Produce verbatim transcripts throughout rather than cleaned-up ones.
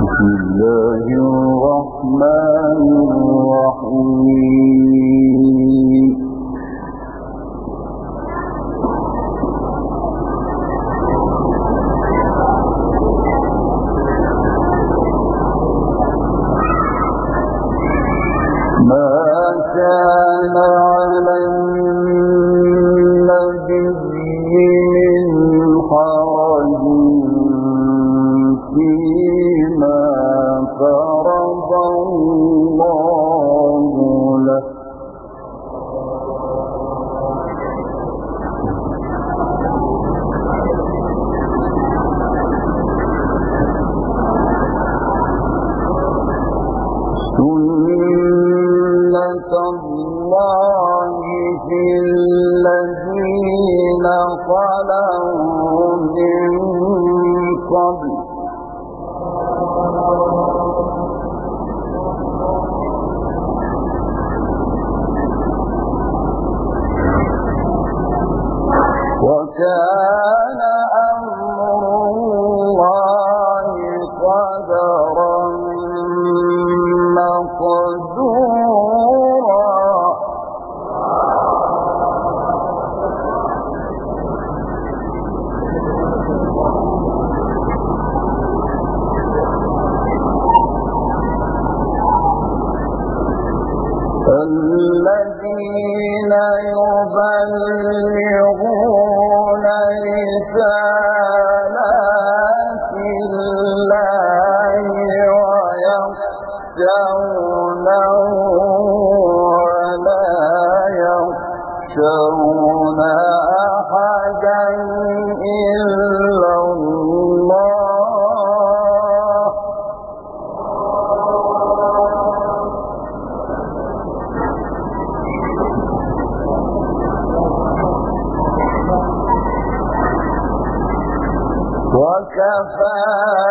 بسم الله الرحمن الرحيم. ما كان على النبي من حرج فيما فرض الله له، سنة الله في الذين خلوا من قبل، وكان أمر الله قدرا مقدورا. الذين يبلغون رسالات الله ويخشونه ولا يخشون أحدا إلا الله، وكفى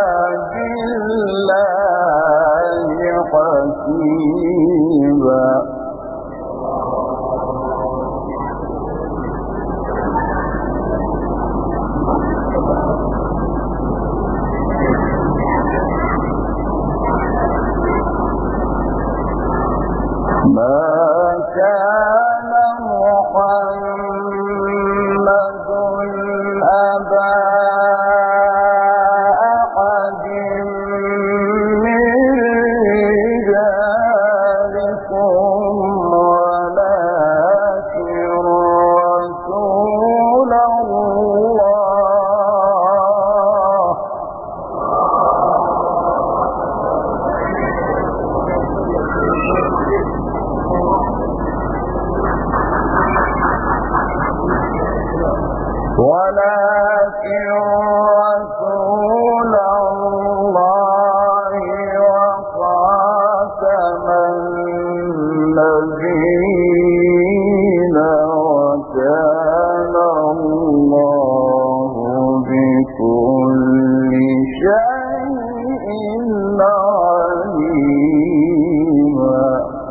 بالله حسيبا. ما كان محمد أبا أحد من رجالكم ولكن رسول الله ولكن رسول الله وخاتم النبيين، وكان الله بكل شيء عليما.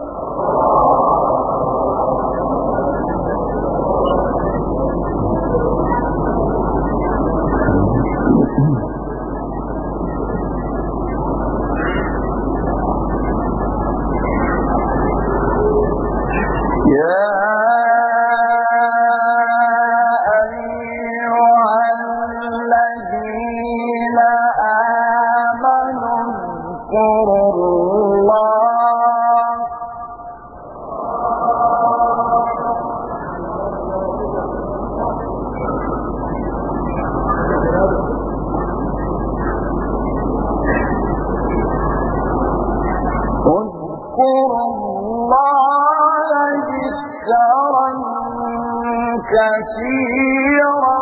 يا أيها الذين آمنوا اذكروا الله اذكروا الله ذكرا كثيرا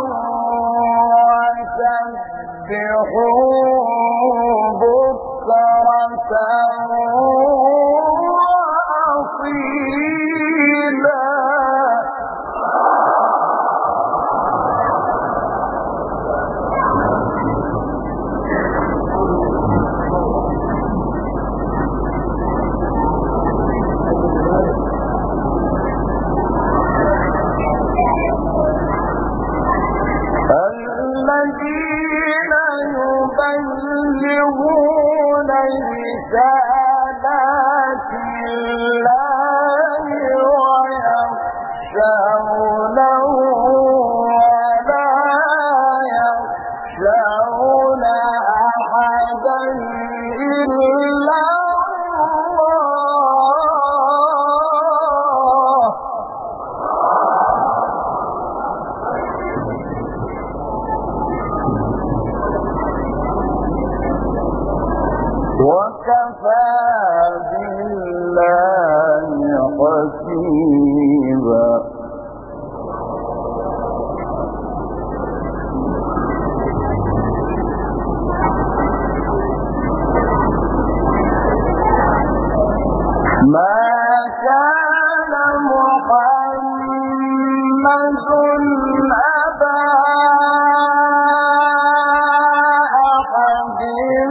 وسبحوه بكرة وأصيلا. الذين يبلغون رسالات الله ويخشونه ولا يخشون أحدا إلا وكفى بالله حسيبا. ما كان محمد أبا أحد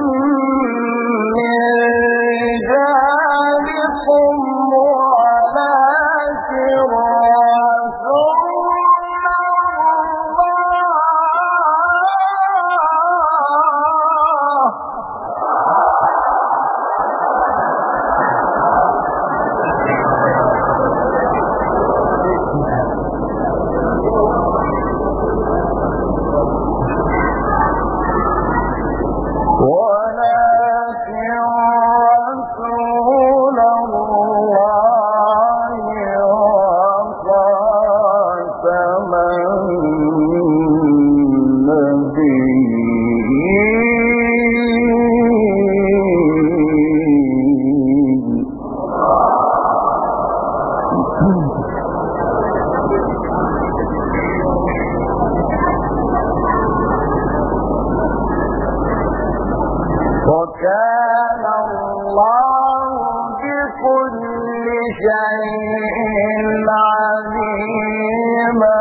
وكان الله بكل شيء عليما.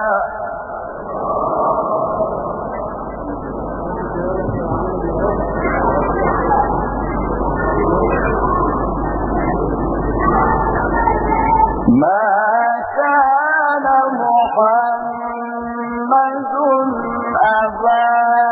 ما كان محمد أبا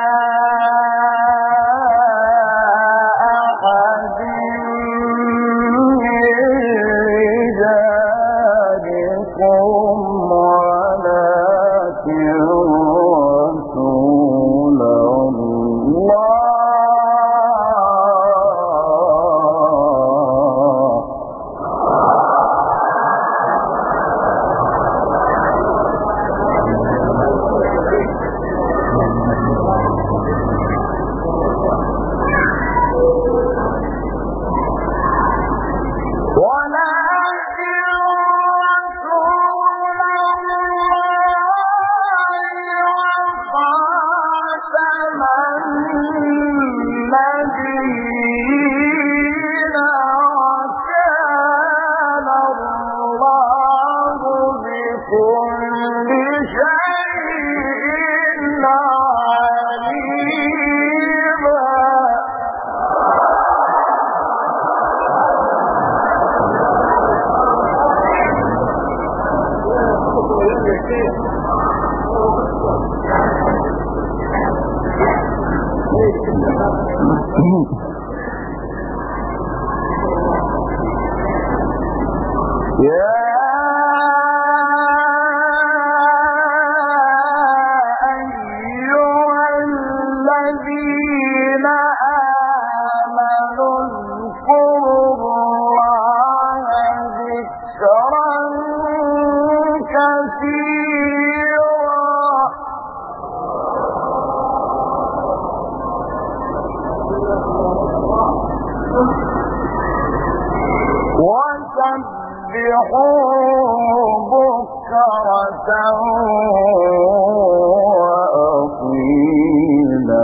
بكرة وأصيلا.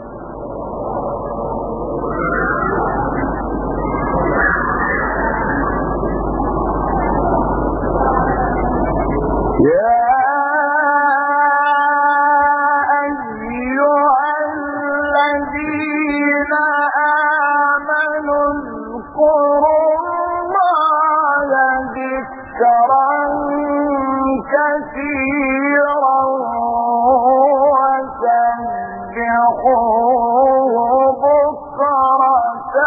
يا أيها الذين آمنوا اذكروا الله ذكرا كثيرا وسبحوه بكرة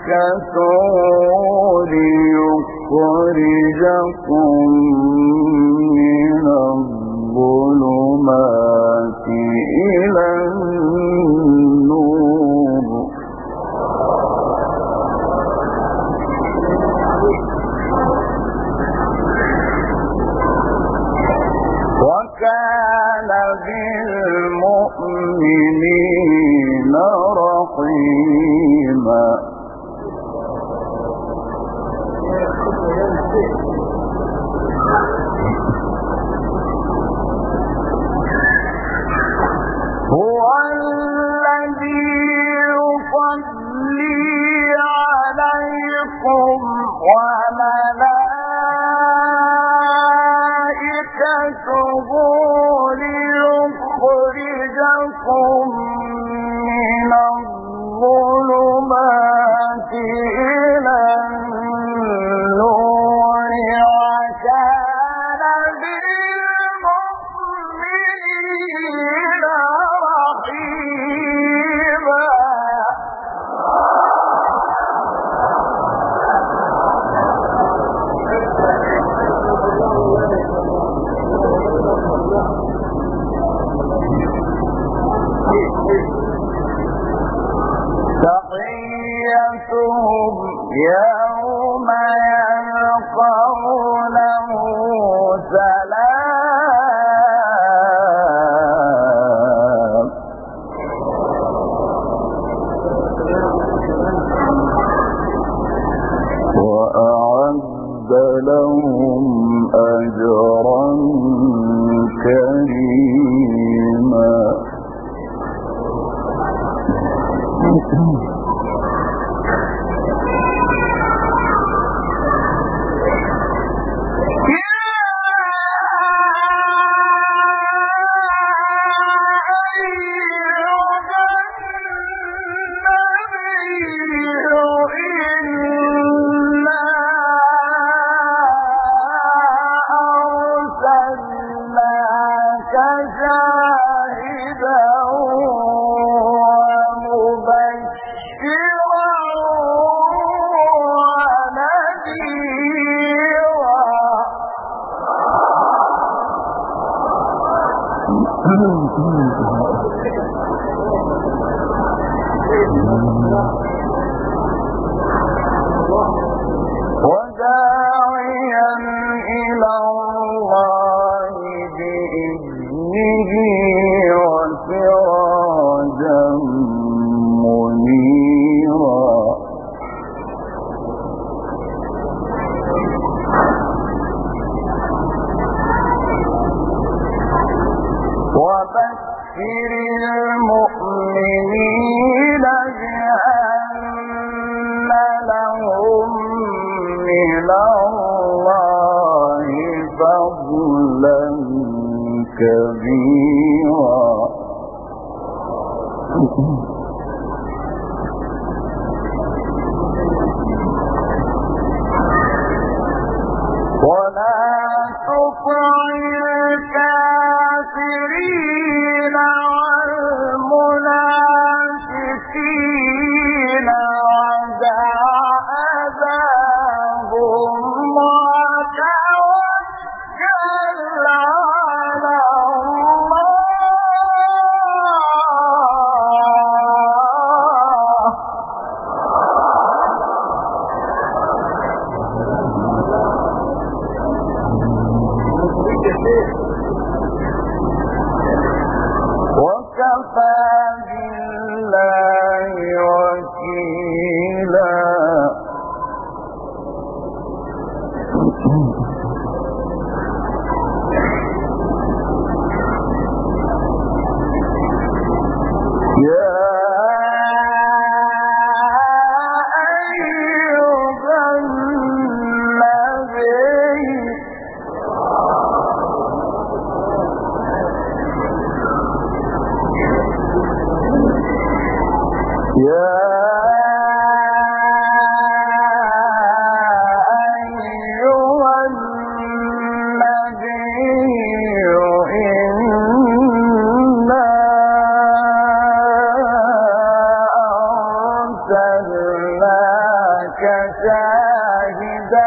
نكثوا ليخرجكم من الظلمات إلى النور وكان بالمؤمنين رحيما. هو الذي يصلي عليكم وملائكته ليخرجكم من الظلمات إلى النور وكان بالمؤمنين رحيما. تحيتهم يوم يلقونه سلام وأعد لهم أجرا كريما. وداعيا إلى الله بإذنه وسراجا منيرا. وبشر المؤمنين بأن لهم من الله فضلا كبيرا. ولا تطع الكافرين والمنافقين ودع أذاهم وتوكل على الله. وكفى بالله وكيلا. يا أيها النبي يا أيها النبي إنا أرسلناك شاهدا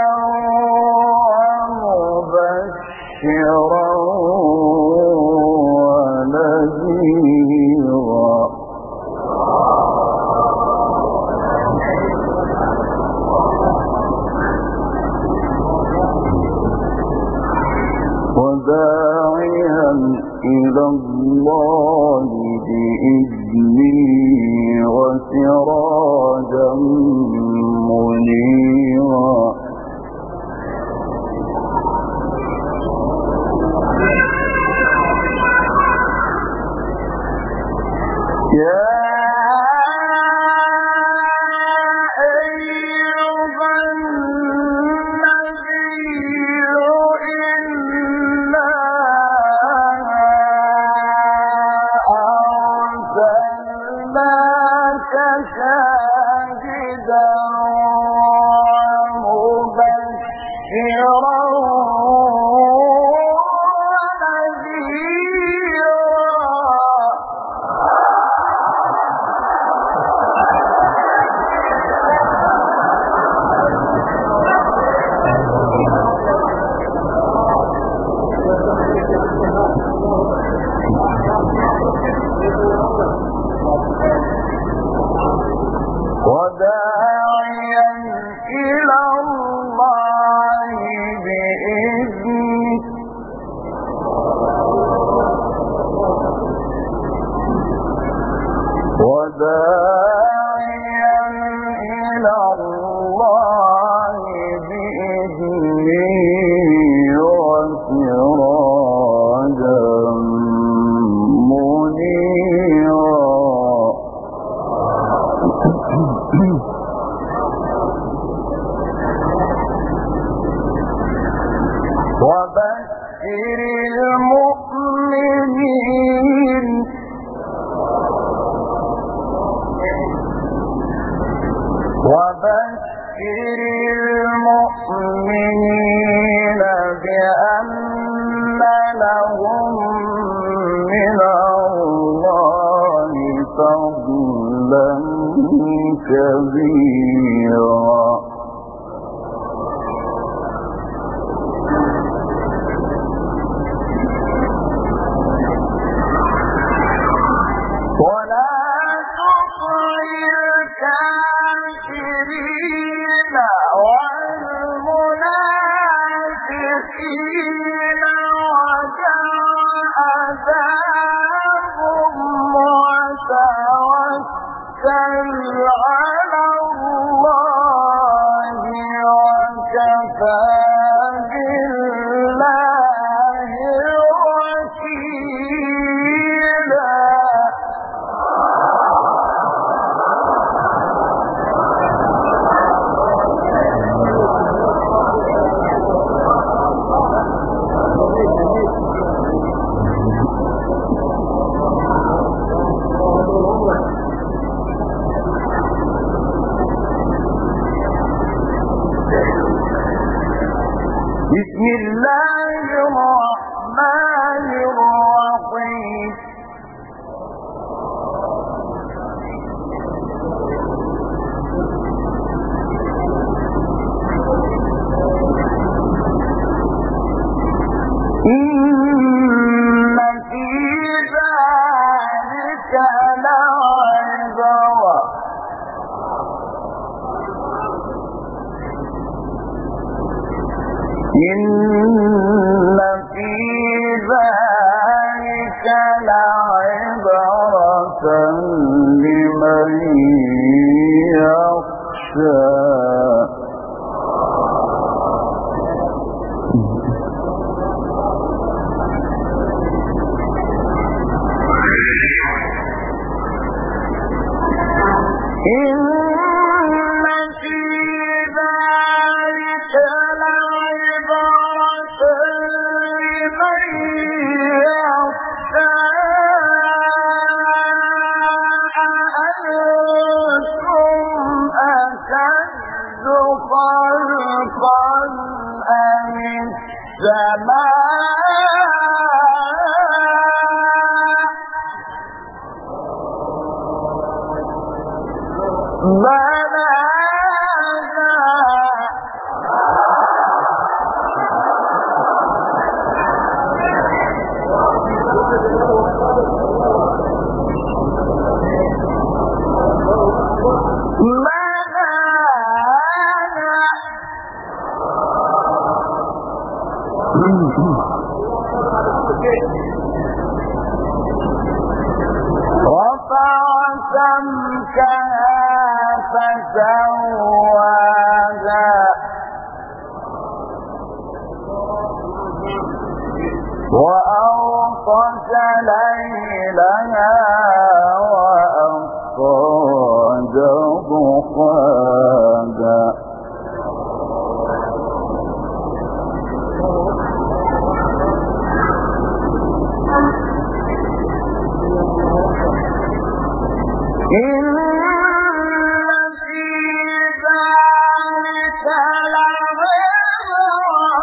ومبشرا ونذيرا وداعيا إلى الله بإذنه وسراجا منيرا يا أيها النبي إنا أرسلناك شاهدا ومبشرا وداعيا إلى الله بإذنه وداعيا إلى الله بإذنه وسراجا منيرا وبشر المؤمنين وبشر المؤمنين بأن لهم من الله فضلا كبيرا ولا تطع الكافرين والمنافقين ودع أذاهم وتوكل على الله وكفى بالله وكيلا بسم الله الرحمن الرحيم إن في ذلك لعبرة إن في ذلك لعبرة لمن يخشى إن في ذلك لعبرة لمن يخشى أأنتم أشد خلقا أم السماء بناها سمكها فسواها وأغطش ليلها وأخرج ضحاها إن في ذلك لعبرة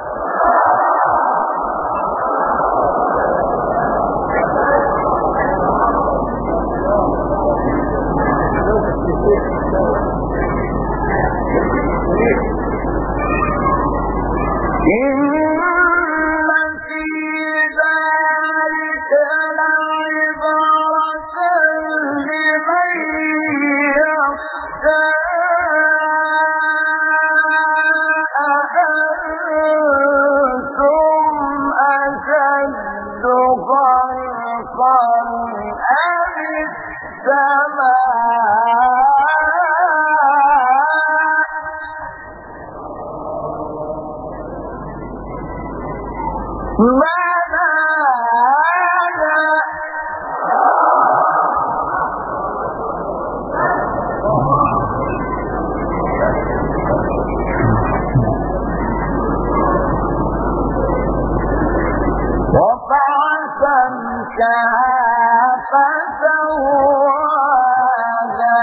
إن في ذلك لعبرة لمن يخشى أأنتم أشد خلقا أم السماء بناها رفع سمكها فسواها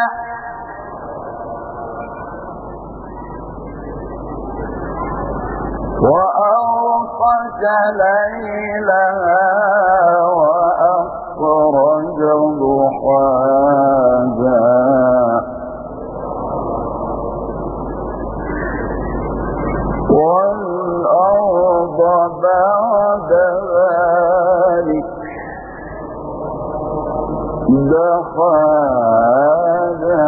وأغطش ليلها وأخرج ضحاها والأرض بعد ذلك دحاها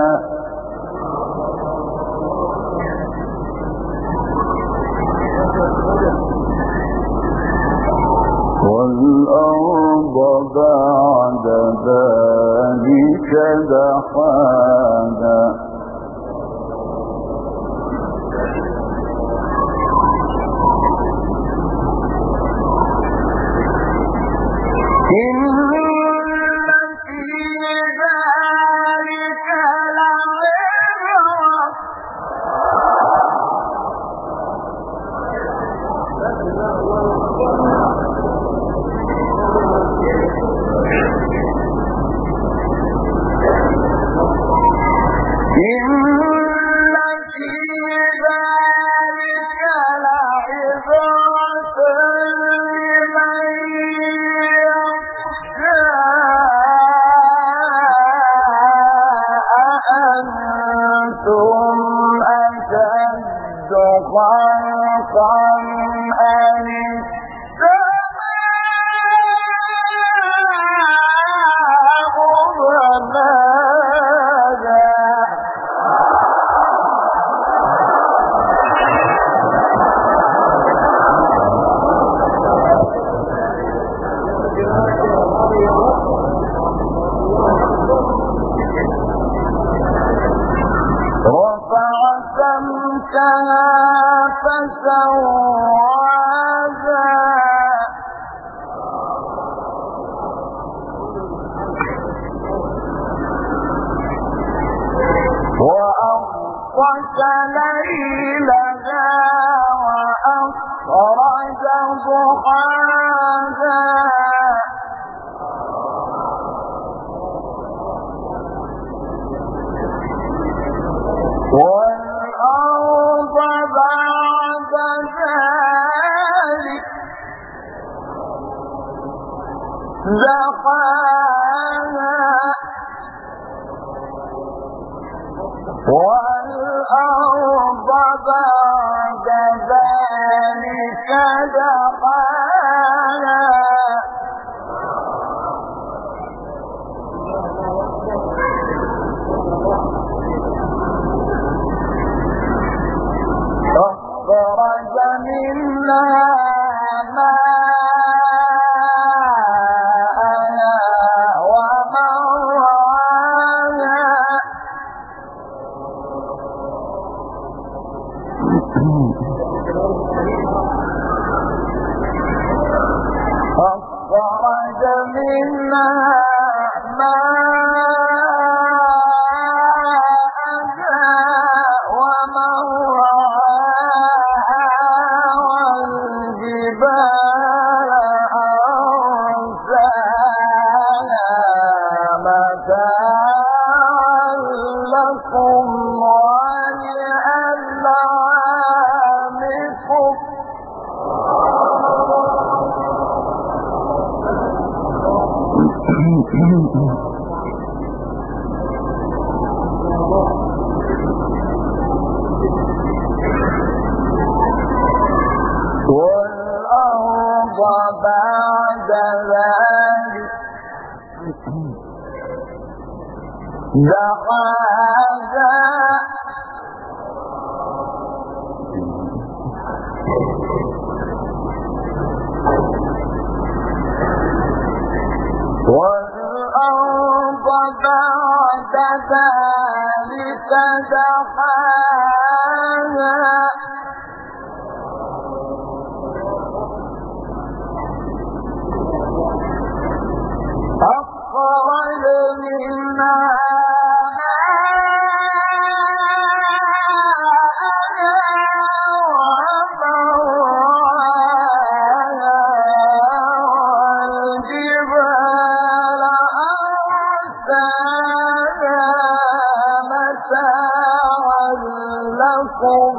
والأرض بعد ذلك دحاها إن في ذلك لعبرة إن في ذلك لعبرة لمن يخشى أأنتم أشد خلقا أم السماء بناها رفع سمكها فسواها وأغطش ليلها وأخرج ضحاها والأرض بعد ذلك دحاها والأرض بعد ذلك دحاها أخرج منها ماءها ومرعاها أخرج منها ماءها ومرعاها والجبال أرساها متاعا لكم ولأنعامكم والأرض بعد ذلك دحاها والأرض بعد ذلك دحاها أخرج منها لكم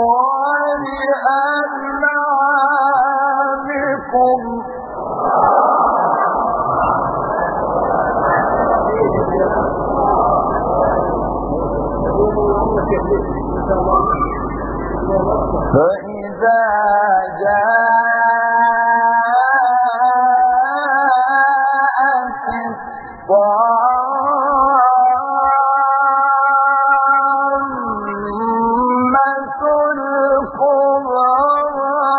ولأنعامكم فإذا جاءت الطامة الكبرى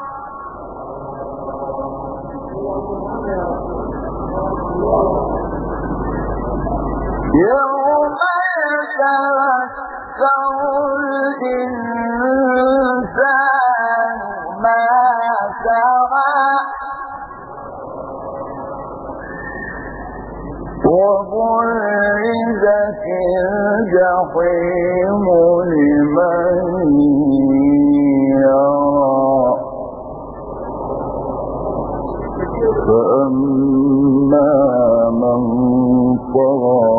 يوم يتذكر الإنسان ما سعى وبرزت الجحيم لمن يرى فأما من طغى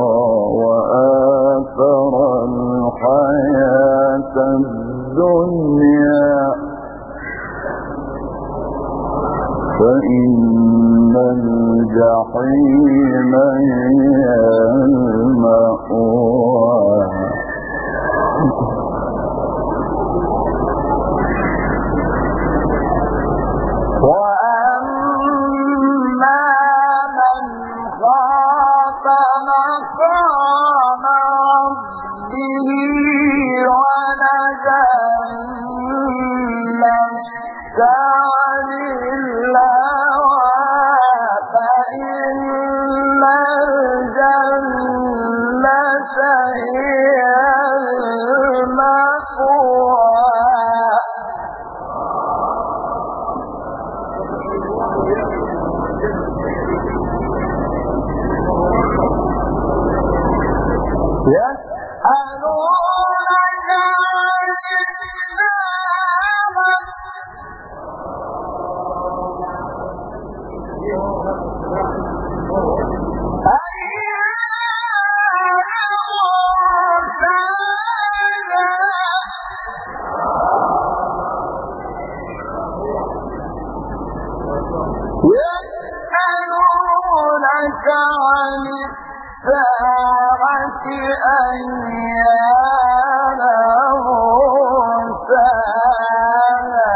وآثر الحياة الدنيا فإن الجحيم هي المأوى وأما من خاف مقام ربه ونهى النفس عن الهوى فإن الجنة هي المأوى يسألونك عن الساعة يسألونك عن الساعة أيان مرساها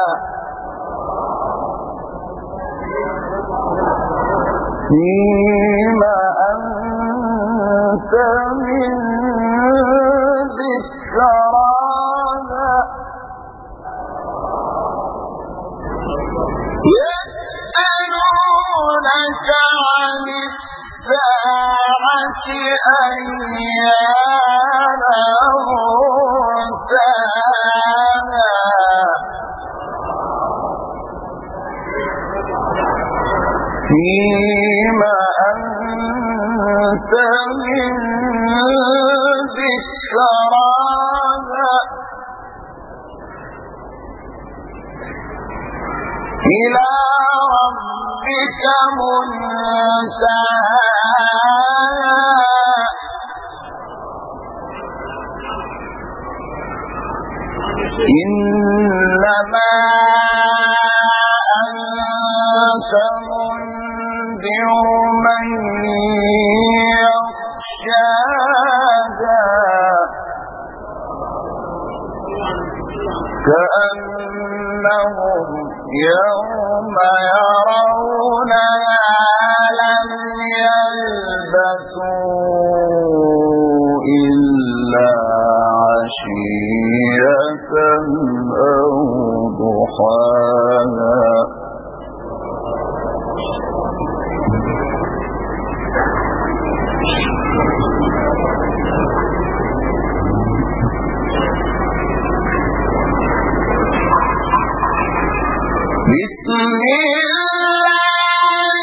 فيما أنت من ذكراها يسألونك عن الساعة أيان مرساها فيما أنت من ذكراها إلى ربك منتهاها إنما أنت منذر من يخشاها كأنهم يوم يرونها لم يلبثوا إلا عشية أو ضحاها بسم الله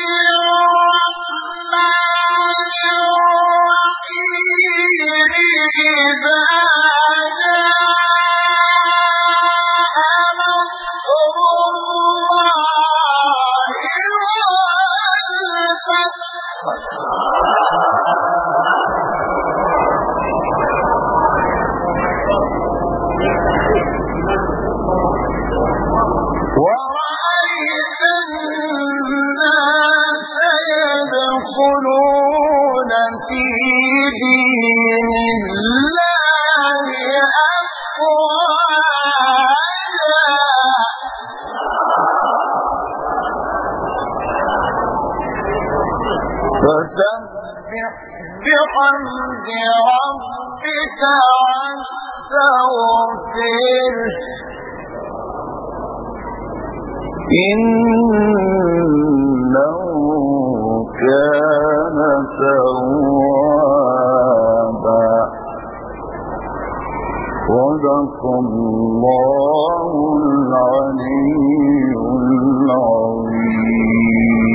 الرحمن الرحيم إذا جاء نصر الله والفتح ورأيت الناس يدخلون في دين الله أفواجا فسبح بحمد ربك واستغفره إنه كان توابا صدق الله العلي العظيم